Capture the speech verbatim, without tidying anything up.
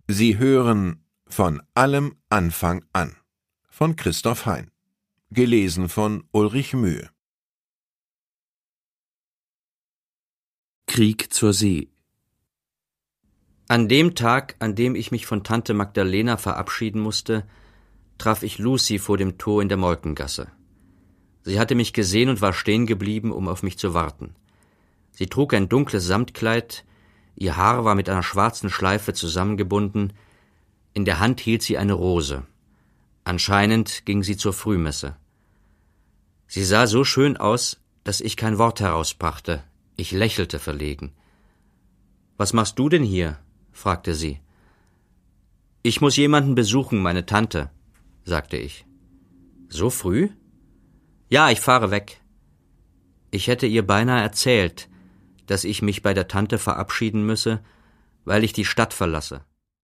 Sie hören Von allem Anfang an von Christoph Hein, gelesen von Ulrich Mühe. Krieg zur See. An dem Tag, an dem ich mich von Tante Magdalena verabschieden musste, traf ich Lucy vor dem Tor in der Molkengasse. Sie hatte mich gesehen und war stehen geblieben, um auf mich zu warten. Sie trug ein dunkles Samtkleid, ihr Haar war mit einer schwarzen Schleife zusammengebunden, in der Hand hielt sie eine Rose. Anscheinend ging sie zur Frühmesse. Sie sah so schön aus, dass ich kein Wort herausbrachte. Ich lächelte verlegen. »Was machst du denn hier?« fragte sie. »Ich muss jemanden besuchen, meine Tante«, sagte ich. »So früh?« »Ja, ich fahre weg.« Ich hätte ihr beinahe erzählt, dass ich mich bei der Tante verabschieden müsse, weil ich die Stadt verlasse.